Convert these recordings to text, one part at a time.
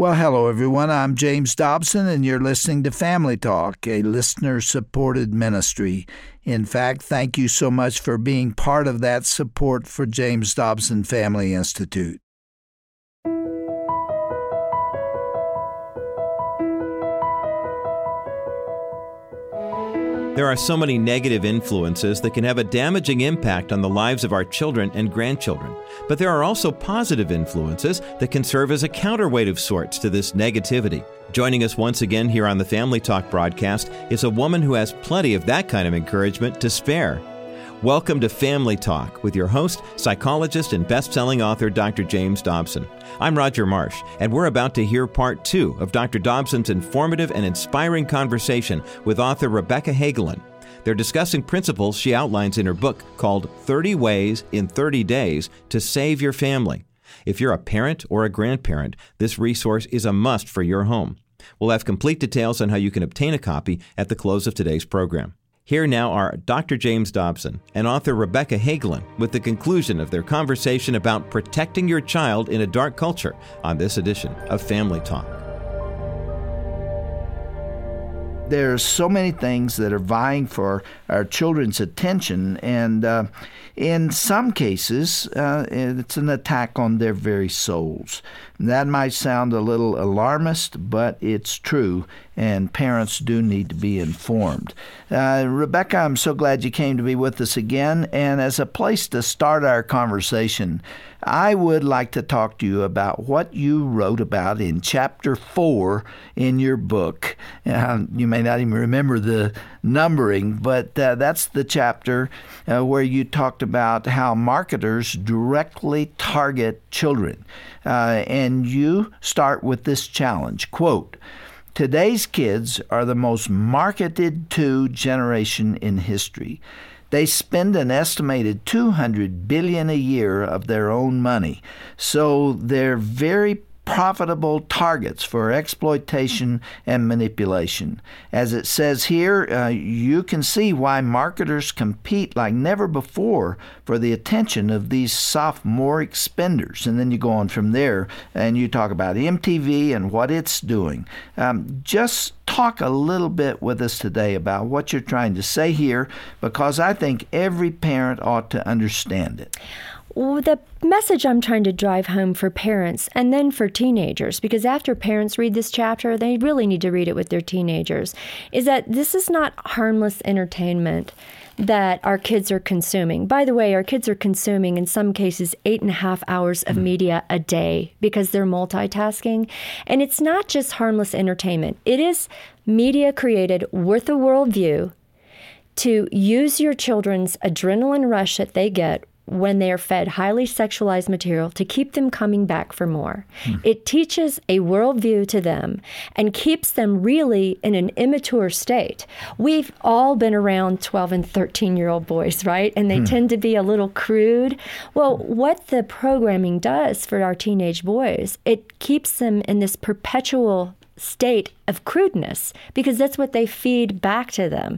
Well, hello, everyone. I'm James Dobson, and you're listening to Family Talk, a listener-supported ministry. In fact, thank you so much for being part of that support for James Dobson Family Institute. There are so many negative influences that can have a damaging impact on the lives of our children and grandchildren. But there are also positive influences that can serve as a counterweight of sorts to this negativity. Joining us once again here on the Family Talk broadcast is a woman who has plenty of that kind of encouragement to spare. Welcome to Family Talk with your host, psychologist and best-selling author, Dr. James Dobson. I'm Roger Marsh, and we're about to hear part 2 of Dr. Dobson's informative and inspiring conversation with author Rebecca Hagelin. They're discussing principles she outlines in her book called 30 Ways in 30 Days to Save Your Family. If you're a parent or a grandparent, this resource is a must for your home. We'll have complete details on how you can obtain a copy at the close of today's program. Here now are Dr. James Dobson and author Rebecca Hagelin with the conclusion of their conversation about protecting your child in a dark culture on this edition of Family Talk. There's so many things that are vying for our children's attention, and in some cases, it's an attack on their very souls. That might sound a little alarmist, but it's true, and parents do need to be informed. Rebecca, I'm so glad you came to be with us again, and as a place to start our conversation, I would like to talk to you about what you wrote about in Chapter 4 in your book. You may not even remember the numbering, but that's the chapter where you talked about how marketers directly target children. And you start with this challenge, quote, "Today's kids are the most marketed to generation in history. They spend an estimated $200 billion a year of their own money, so they're very profitable targets for exploitation and manipulation. As it says here, you can see why marketers compete like never before for the attention of these sophomoric spenders." And then you go on from there and you talk about MTV and what it's doing. Just talk a little bit with us today about what you're trying to say here, because I think every parent ought to understand it. Well, the message I'm trying to drive home for parents and then for teenagers, because after parents read this chapter, they really need to read it with their teenagers, is that this is not harmless entertainment that our kids are consuming. By the way, our kids are consuming, in some cases, 8.5 hours of media a day because they're multitasking. And it's not just harmless entertainment. It is media created with a worldview to use your children's adrenaline rush that they get when they are fed highly sexualized material to keep them coming back for more. It teaches a worldview to them and keeps them really in an immature state. We've all been around 12 and 13-year-old boys, right? And they tend to be a little crude. Well, what the programming does for our teenage boys, it keeps them in this perpetual state of crudeness because that's what they feed back to them.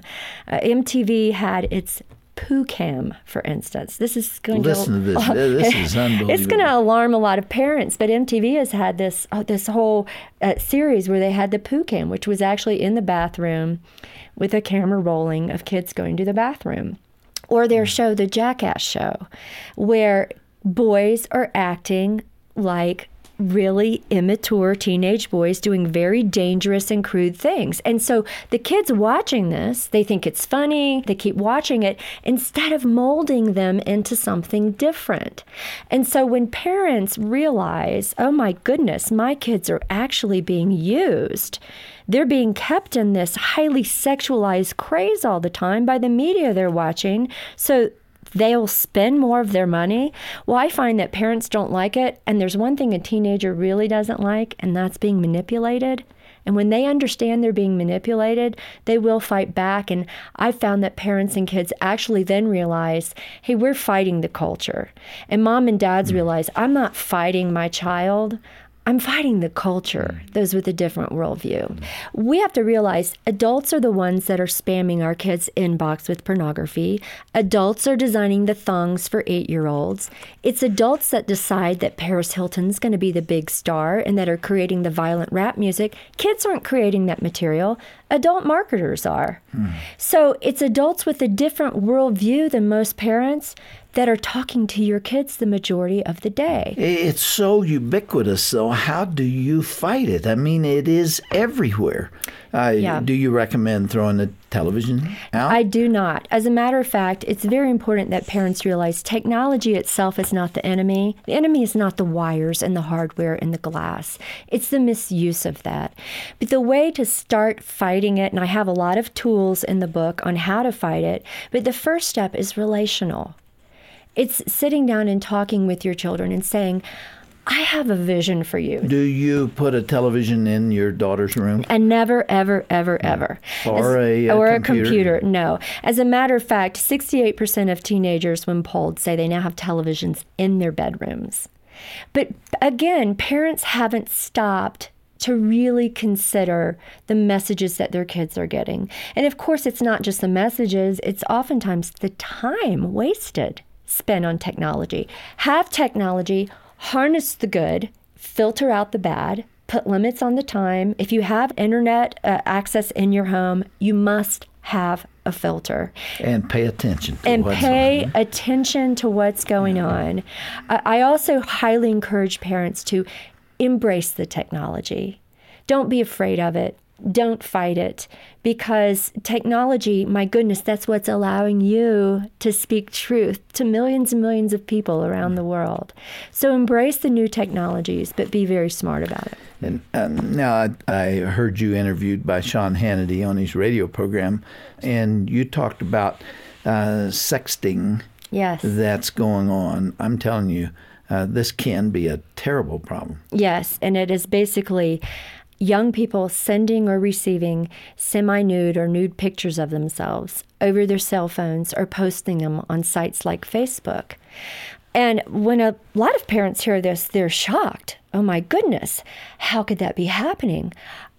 MTV had its Poo Cam, for instance. This is going Listen to this. This is unbelievable. It's going to alarm a lot of parents, but MTV has had this whole series where they had the Poo Cam, which was actually in the bathroom with a camera rolling of kids going to the bathroom. Or their show, The Jackass Show, where boys are acting like really immature teenage boys doing very dangerous and crude things. And so the kids watching this, they think it's funny, they keep watching it instead of molding them into something different. And so when parents realize, oh my goodness, my kids are actually being used, they're being kept in this highly sexualized craze all the time by the media they're watching, so they'll spend more of their money. Well, I find that parents don't like it, and there's one thing a teenager really doesn't like, and that's being manipulated. And when they understand they're being manipulated, they will fight back. And I've found that parents and kids actually then realize, hey, we're fighting the culture. And mom and dads realize, I'm not fighting my child, I'm fighting the culture, those with a different worldview. We have to realize adults are the ones that are spamming our kids' inbox with pornography. Adults are designing the thongs for 8-year-olds. It's adults that decide that Paris Hilton's going to be the big star and that are creating the violent rap music. Kids aren't creating that material. Adult marketers are. So it's adults with a different worldview than most parents that are talking to your kids the majority of the day. It's so ubiquitous, though. How do you fight it? I mean, it is everywhere. Do you recommend throwing the television out? I do not. As a matter of fact, it's very important that parents realize technology itself is not the enemy. The enemy is not the wires and the hardware and the glass. It's the misuse of that. But the way to start fighting it, and I have a lot of tools in the book on how to fight it, but the first step is relational. It's sitting down and talking with your children and saying, I have a vision for you. Do you put a television in your daughter's room? And never, ever, ever, ever. Or a computer? No. As a matter of fact, 68% of teenagers, when polled, say they now have televisions in their bedrooms. But again, parents haven't stopped to really consider the messages that their kids are getting. And of course, it's not just the messages, it's oftentimes the time wasted spent on technology. Have technology, harness the good, filter out the bad, put limits on the time. If you have internet access in your home, you must have a filter. And pay attention to and what's pay on. attention to what's going on. I also highly encourage parents to embrace the technology. Don't be afraid of it. Don't fight it, because technology, my goodness, that's what's allowing you to speak truth to millions and millions of people around the world. So embrace the new technologies, but be very smart about it. And now I heard you interviewed by Sean Hannity on his radio program, and you talked about sexting that's going on. I'm telling you, this can be a terrible problem. Yes, and it is basically young people sending or receiving semi-nude or nude pictures of themselves over their cell phones or posting them on sites like Facebook. And when a lot of parents hear this, they're shocked. Oh my goodness, how could that be happening?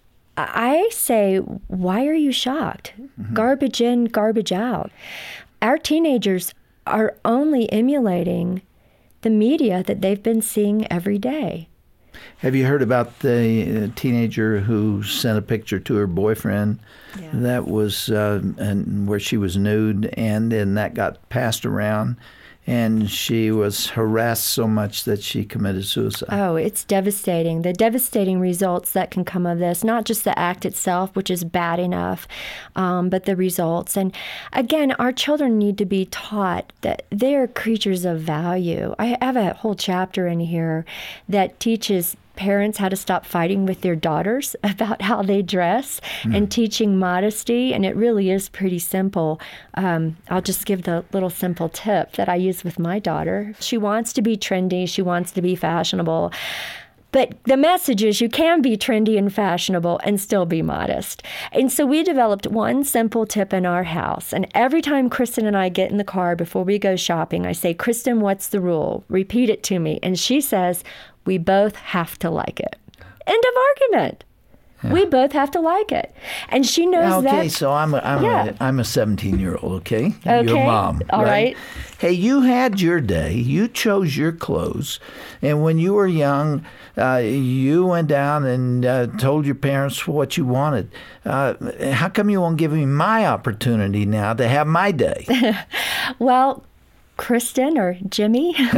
I say, why are you shocked? Mm-hmm. Garbage in, garbage out. Our teenagers are only emulating the media that they've been seeing every day. Have you heard about the teenager who sent a picture to her boyfriend that was and where she was nude, and then that got passed around, and she was harassed so much that she committed suicide? Oh, it's devastating. The devastating results that can come of this, not just the act itself, which is bad enough, but the results. And again, our children need to be taught that they're creatures of value. I have a whole chapter in here that teaches parents how to stop fighting with their daughters about how they dress and teaching modesty. And it really is pretty simple. I'll just give the little simple tip that I use with my daughter. She wants to be trendy. She wants to be fashionable. But the message is you can be trendy and fashionable and still be modest. And so we developed one simple tip in our house. And every time Kristen and I get in the car before we go shopping, I say, Kristen, what's the rule? Repeat it to me. And she says, we both have to like it. End of argument. Yeah. We both have to like it. And she knows that. Okay, so I'm a 17-year-old, okay? Okay. Your mom, all right? Hey, you had your day. You chose your clothes. And when you were young, you went down and told your parents what you wanted. How come you won't give me my opportunity now to have my day? Well, Kristen or Jimmy. It's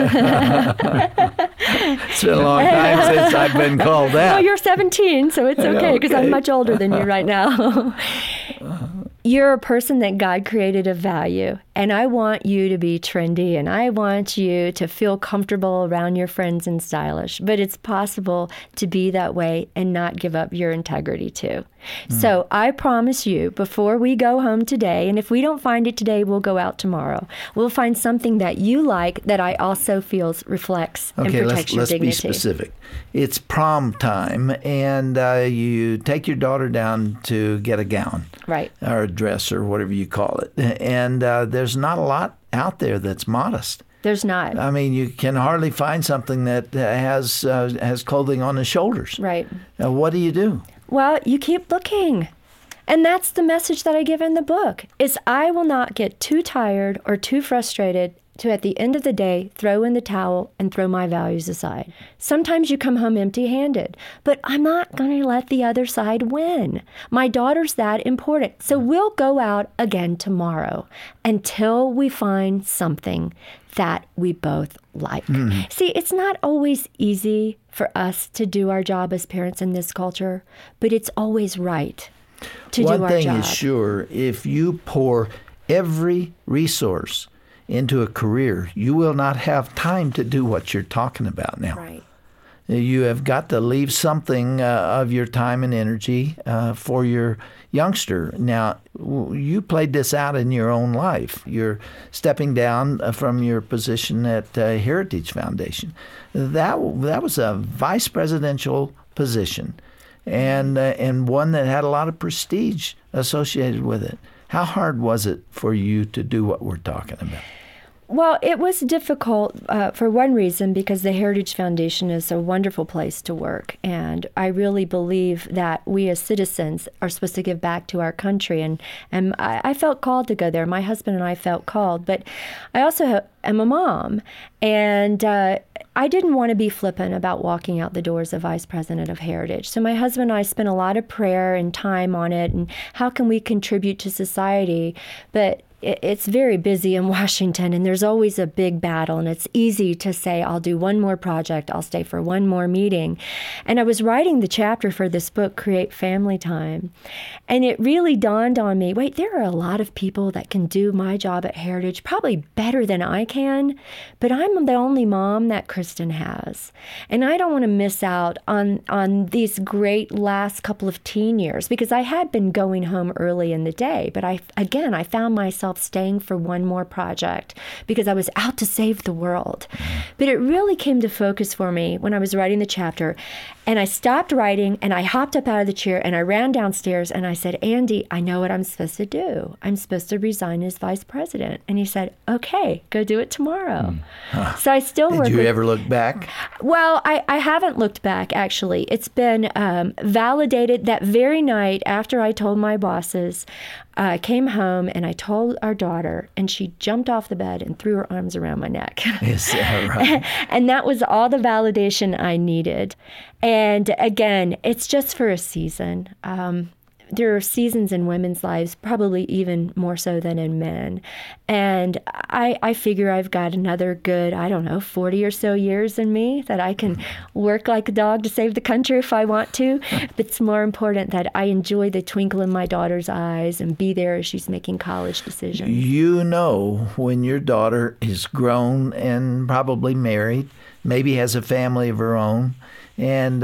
been a long time since I've been called that. Well, you're 17, so it's okay because I'm much older than you right now. You're a person that God created of value, and I want you to be trendy, and I want you to feel comfortable around your friends and stylish, but it's possible to be that way and not give up your integrity too. So I promise you, before we go home today, and if we don't find it today, we'll go out tomorrow. We'll find something that you like that I also feel reflects and protects your dignity. Let's be specific. It's prom time, and you take your daughter down to get a gown. Right. Or a dress or whatever you call it. And there's not a lot out there that's modest. There's not. I mean, you can hardly find something that has clothing on the shoulders. Right. What do you do? Well, you keep looking. And that's the message that I give in the book, is I will not get too tired or too frustrated to, at the end of the day, throw in the towel and throw my values aside. Sometimes you come home empty-handed, but I'm not going to let the other side win. My daughter's that important. So we'll go out again tomorrow until we find something that we both like. See, it's not always easy for us to do our job as parents in this culture, but it's always right to do our job. One thing is sure, if you pour every resource into a career, you will not have time to do what you're talking about now. Right. You have got to leave something of your time and energy for your youngster. Now, you played this out in your own life. You're stepping down from your position at Heritage Foundation. That was a vice presidential position, and one that had a lot of prestige associated with it. How hard was it for you to do what we're talking about? Well, it was difficult for one reason, because the Heritage Foundation is a wonderful place to work. And I really believe that we as citizens are supposed to give back to our country. And I felt called to go there. My husband and I felt called. But I also am a mom. And I didn't want to be flippant about walking out the doors of vice president of Heritage. So my husband and I spent a lot of prayer and time on it. And how can we contribute to society? But it's very busy in Washington, and there's always a big battle, and it's easy to say, I'll do one more project, I'll stay for one more meeting. And I was writing the chapter for this book, Create Family Time, and it really dawned on me, wait, there are a lot of people that can do my job at Heritage probably better than I can, but I'm the only mom that Kristen has. And I don't want to miss out on these great last couple of teen years, because I had been going home early in the day, but I found myself staying for one more project because I was out to save the world. But it really came to focus for me when I was writing the chapter, and I stopped writing and I hopped up out of the chair and I ran downstairs and I said, Andy, I know what I'm supposed to do. I'm supposed to resign as vice president. And he said, okay, go do it tomorrow. So I still work. Did you ever look back? Well, I haven't looked back, actually. It's been validated that very night after I told my bosses. I came home and I told our daughter, and she jumped off the bed and threw her arms around my neck. Is that right? And that was all the validation I needed. And again, it's just for a season. There are seasons in women's lives, probably even more so than in men. And I figure I've got another good, 40 or so years in me that I can work like a dog to save the country if I want to. But it's more important that I enjoy the twinkle in my daughter's eyes and be there as she's making college decisions. You know, when your daughter is grown and probably married, maybe has a family of her own, and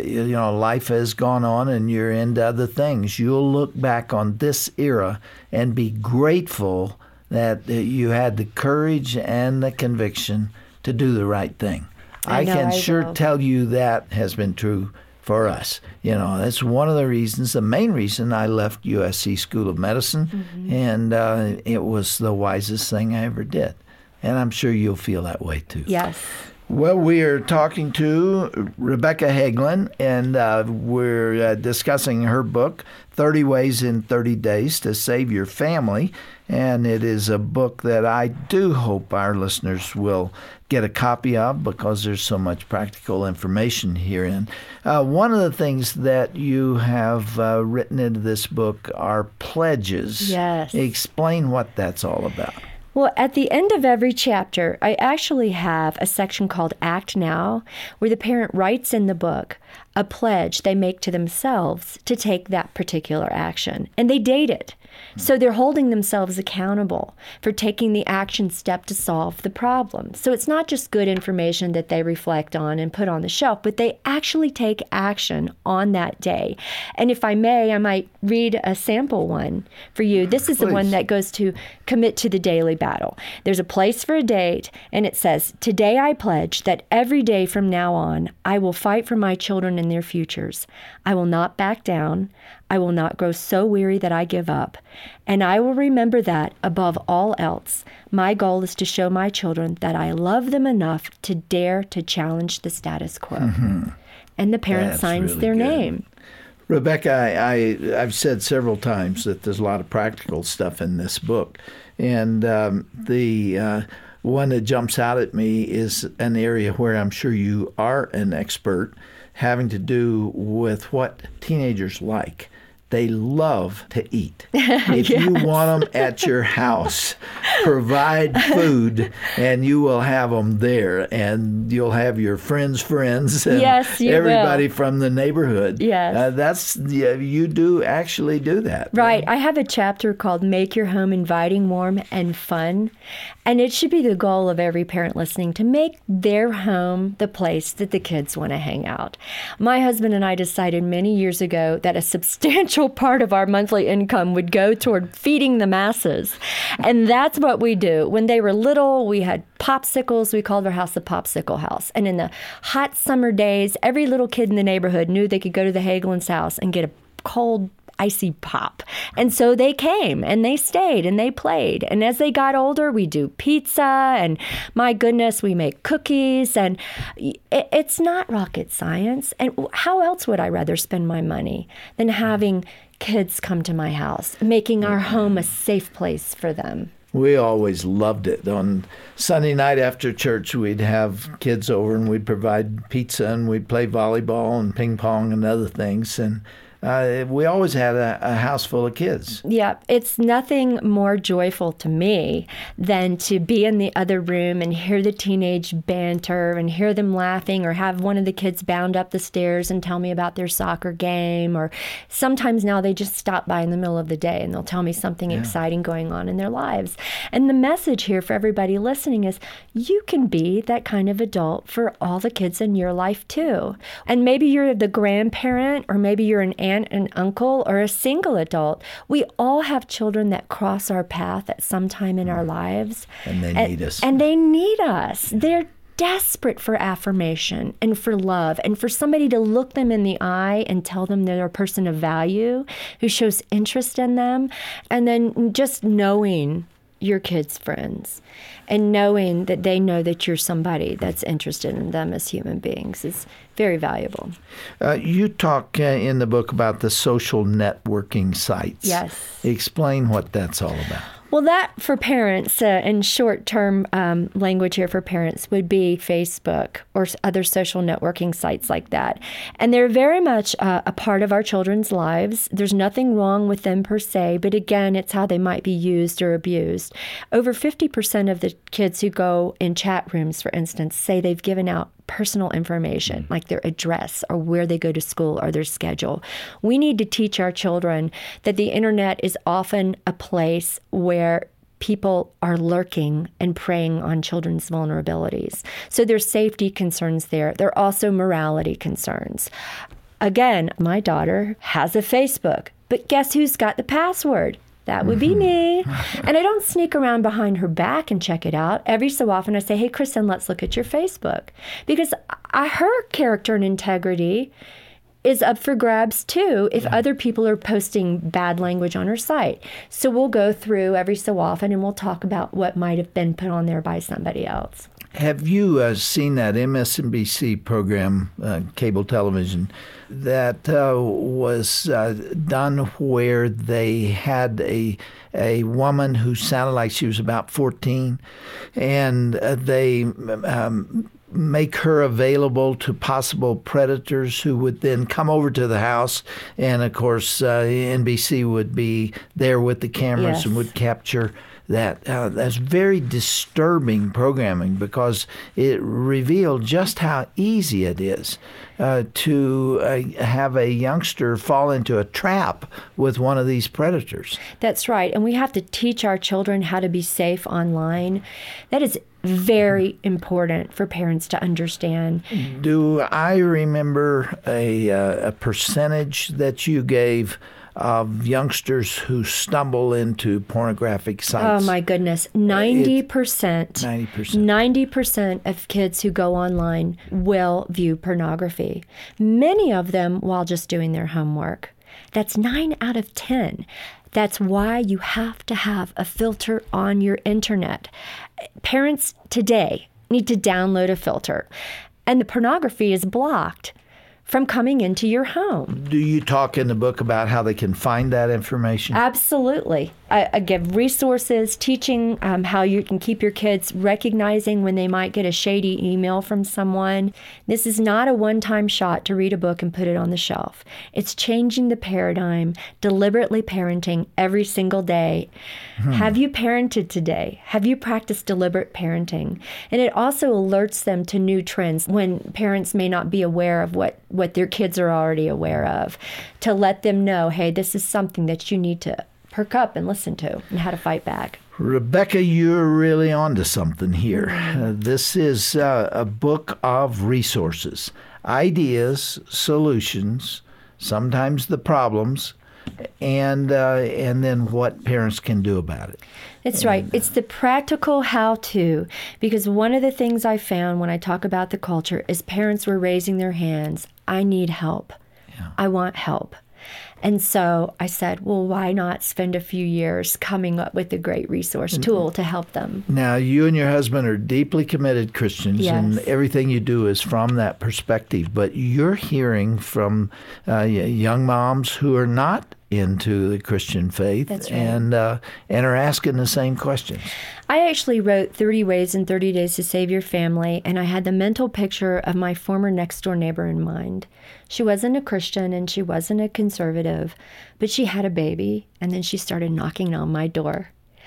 life has gone on and you're into other things, you'll look back on this era and be grateful that you had the courage and the conviction to do the right thing. I can sure tell you that has been true for us. That's one of the reasons, the main reason I left USC School of Medicine, and it was the wisest thing I ever did. And I'm sure you'll feel that way too. Yes. Well, we are talking to Rebecca Hagelin, and we're discussing her book, 30 Ways in 30 Days to Save Your Family. And it is a book that I do hope our listeners will get a copy of, because there's so much practical information herein. One of the things that you have written into this book are pledges. Yes. Explain what that's all about. Well, at the end of every chapter, I actually have a section called Act Now, where the parent writes in the book a pledge they make to themselves to take that particular action. And they date it. So they're holding themselves accountable for taking the action step to solve the problem. So it's not just good information that they reflect on and put on the shelf, but they actually take action on that day. And if I may, I might read a sample one for you. This is the one that goes to commit to the daily battle. There's a place for a date, and it says, "Today I pledge that every day from now on, I will fight for my children and their futures. I will not back down. I will not grow so weary that I give up. And I will remember that above all else. My goal is to show my children that I love them enough to dare to challenge the status quo. Mm-hmm. And the parent signs really their name. Rebecca, I've said several times that there's a lot of practical stuff in this book. And the one that jumps out at me is an area where I'm sure you are an expert, having to do with what teenagers like. They love to eat. If Yes. you want them at your house, provide food, and you will have them there. And you'll have your friends' friends and Yes, you everybody will. from the neighborhood. Yes. You do actually do that. Right. I have a chapter called Make Your Home Inviting, Warm, and Fun. And it should be the goal of every parent listening to make their home the place that the kids want to hang out. My husband and I decided many years ago that a substantial part of our monthly income would go toward feeding the masses. And that's what we do. When they were little, we had popsicles. We called our house the Popsicle House. And in the hot summer days, every little kid in the neighborhood knew they could go to the Hagelin's house and get a cold icy pop. And so they came and they stayed and they played. And as they got older, we do pizza and my goodness, we make cookies. And it's not rocket science. And how else would I rather spend my money than having kids come to my house, making our home a safe place for them? We always loved it. On Sunday night after church, we'd have kids over and we'd provide pizza and we'd play volleyball and ping pong and other things. And we always had a house full of kids. Yeah, it's nothing more joyful to me than to be in the other room and hear the teenage banter and hear them laughing, or have one of the kids bound up the stairs and tell me about their soccer game. Or sometimes now they just stop by in the middle of the day and they'll tell me something exciting going on in their lives. And the message here for everybody listening is you can be that kind of adult for all the kids in your life too. And maybe you're the grandparent, or maybe you're an aunt, an uncle, or a single adult. We all have children that cross our path at some time in our lives. And they need us. And they need us. They're desperate for affirmation and for love and for somebody to look them in the eye and tell them they're a person of value who shows interest in them. And then just knowing your kids' friends and knowing that they know that you're somebody that's interested in them as human beings is very valuable. You talk in the book about the social networking sites. Yes. Explain what that's all about. Well, that for parents, in short-term language here for parents, would be Facebook or other social networking sites like that. And they're very much a part of our children's lives. There's nothing wrong with them per se, but again, it's how they might be used or abused. Over 50% of the kids who go in chat rooms, for instance, say they've given out personal information, like their address or where they go to school or their schedule. We need to teach our children that the internet is often a place where people are lurking and preying on children's vulnerabilities. So there's safety concerns there. There are also morality concerns. Again, my daughter has a Facebook, but guess who's got the password? That would be me. And I don't sneak around behind her back and check it out. Every so often I say, hey, Kristen, let's look at your Facebook. Because her character and integrity is up for grabs too if other people are posting bad language on her site. So we'll go through every so often and we'll talk about what might have been put on there by somebody else. Have you seen that MSNBC program, cable television, that was done where they had a woman who sounded like she was about 14, and they make her available to possible predators who would then come over to the house, and of course NBC would be there with the cameras and would capture that. That's very disturbing programming because it revealed just how easy it is to have a youngster fall into a trap with one of these predators. That's right. And we have to teach our children how to be safe online. That is very important for parents to understand. Do I remember a percentage that you gave of youngsters who stumble into pornographic sites? Oh, my goodness. 90%. 90% of kids who go online will view pornography. Many of them while just doing their homework. That's 9 out of 10. That's why you have to have a filter on your internet. Parents today need to download a filter, and the pornography is blocked from coming into your home. Do you talk in the book about how they can find that information? Absolutely. I give resources, teaching how you can keep your kids recognizing when they might get a shady email from someone. This is not a one-time shot to read a book and put it on the shelf. It's changing the paradigm, deliberately parenting every single day. Have you parented today? Have you practiced deliberate parenting? And it also alerts them to new trends when parents may not be aware of what their kids are already aware of, to let them know, hey, this is something that you need to perk up and listen to, and how to fight back. Rebecca, you're really onto something here. This is a book of resources, ideas, solutions, sometimes the problems, and then what parents can do about it. That's right. It's the practical how-to, because one of the things I found when I talk about the culture is parents were raising their hands. I need help. Yeah. I want help. And so I said, well, why not spend a few years coming up with a great resource tool to help them? Now, you and your husband are deeply committed Christians, yes, and everything you do is from that perspective. But you're hearing from young moms who are not into the Christian faith. That's right. and are asking the same questions. I actually wrote 30 Ways in 30 Days to Save Your Family, and I had the mental picture of my former next-door neighbor in mind. She wasn't a Christian and she wasn't a conservative, but she had a baby, and then she started knocking on my door.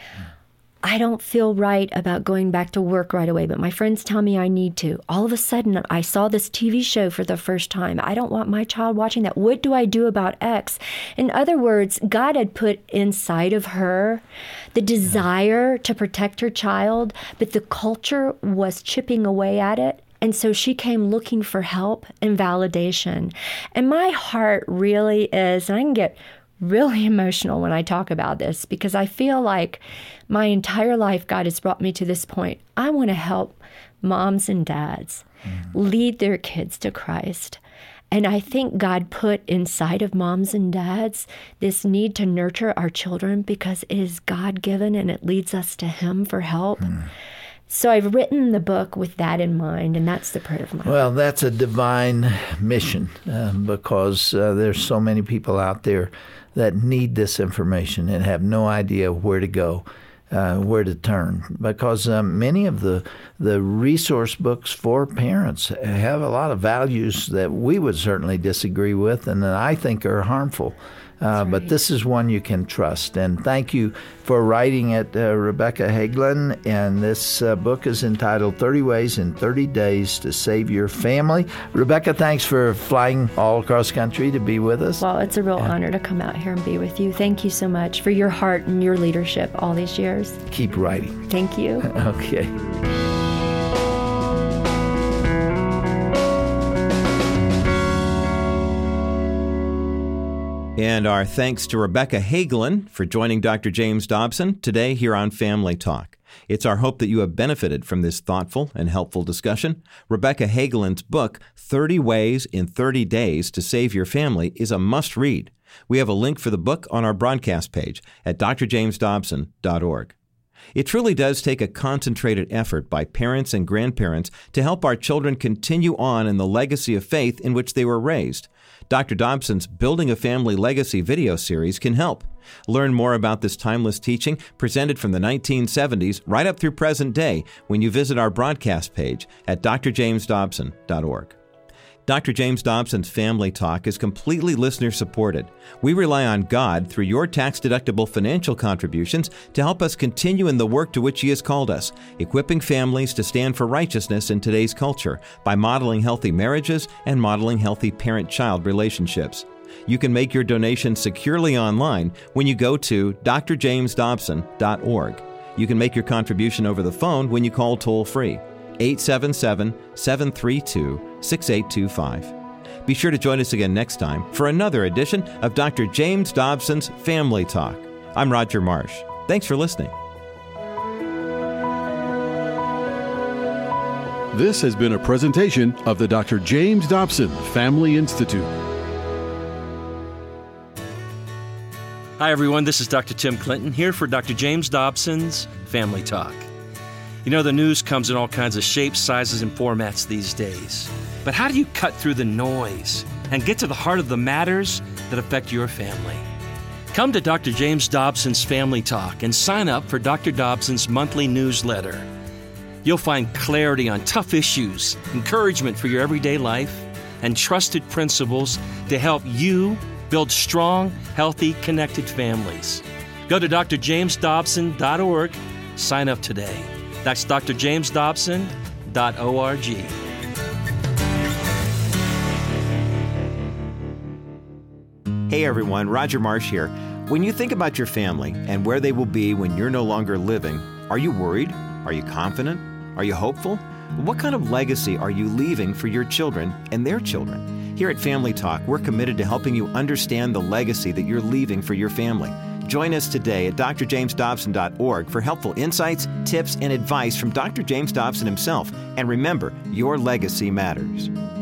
I don't feel right about going back to work right away, but my friends tell me I need to. All of a sudden, I saw this TV show for the first time. I don't want my child watching that. What do I do about X? In other words, God had put inside of her the desire to protect her child, but the culture was chipping away at it. And so she came looking for help and validation. And my heart really is, and I can get really emotional when I talk about this, because I feel like my entire life God has brought me to this point. I want to help moms and dads lead their kids to Christ. And I think God put inside of moms and dads this need to nurture our children because it is God-given and it leads us to Him for help. So I've written the book with that in mind, and that's the prayer of my heart. Well, that's a divine mission because there's so many people out there that need this information and have no idea where to go, where to turn. Because many of the resource books for parents have a lot of values that we would certainly disagree with and that I think are harmful. But this is one you can trust. And thank you for writing it, Rebecca Hagelin. And this book is entitled 30 Ways in 30 Days to Save Your Family. Rebecca, thanks for flying all across country to be with us. Well, it's a real honor to come out here and be with you. Thank you so much for your heart and your leadership all these years. Keep writing. Thank you. Okay. And our thanks to Rebecca Hagelin for joining Dr. James Dobson today here on Family Talk. It's our hope that you have benefited from this thoughtful and helpful discussion. Rebecca Hagelin's book, 30 Ways in 30 Days to Save Your Family, is a must-read. We have a link for the book on our broadcast page at drjamesdobson.org. It truly does take a concentrated effort by parents and grandparents to help our children continue on in the legacy of faith in which they were raised. Dr. Dobson's Building a Family Legacy video series can help. Learn more about this timeless teaching presented from the 1970s right up through present day when you visit our broadcast page at drjamesdobson.org. Dr. James Dobson's Family Talk is completely listener-supported. We rely on God through your tax-deductible financial contributions to help us continue in the work to which He has called us, equipping families to stand for righteousness in today's culture by modeling healthy marriages and modeling healthy parent-child relationships. You can make your donation securely online when you go to drjamesdobson.org. You can make your contribution over the phone when you call toll-free, 877-732-6825. Be sure to join us again next time for another edition of Dr. James Dobson's Family Talk. I'm Roger Marsh. Thanks for listening. This has been a presentation of the Dr. James Dobson Family Institute. Hi, everyone. This is Dr. Tim Clinton here for Dr. James Dobson's Family Talk. You know, the news comes in all kinds of shapes, sizes, and formats these days. But how do you cut through the noise and get to the heart of the matters that affect your family? Come to Dr. James Dobson's Family Talk and sign up for Dr. Dobson's monthly newsletter. You'll find clarity on tough issues, encouragement for your everyday life, and trusted principles to help you build strong, healthy, connected families. Go to drjamesdobson.org. Sign up today. That's drjamesdobson.org. Hey everyone, Roger Marsh here. When you think about your family and where they will be when you're no longer living, are you worried? Are you confident? Are you hopeful? What kind of legacy are you leaving for your children and their children? Here at Family Talk, we're committed to helping you understand the legacy that you're leaving for your family. Join us today at drjamesdobson.org for helpful insights, tips, and advice from Dr. James Dobson himself. And remember, your legacy matters.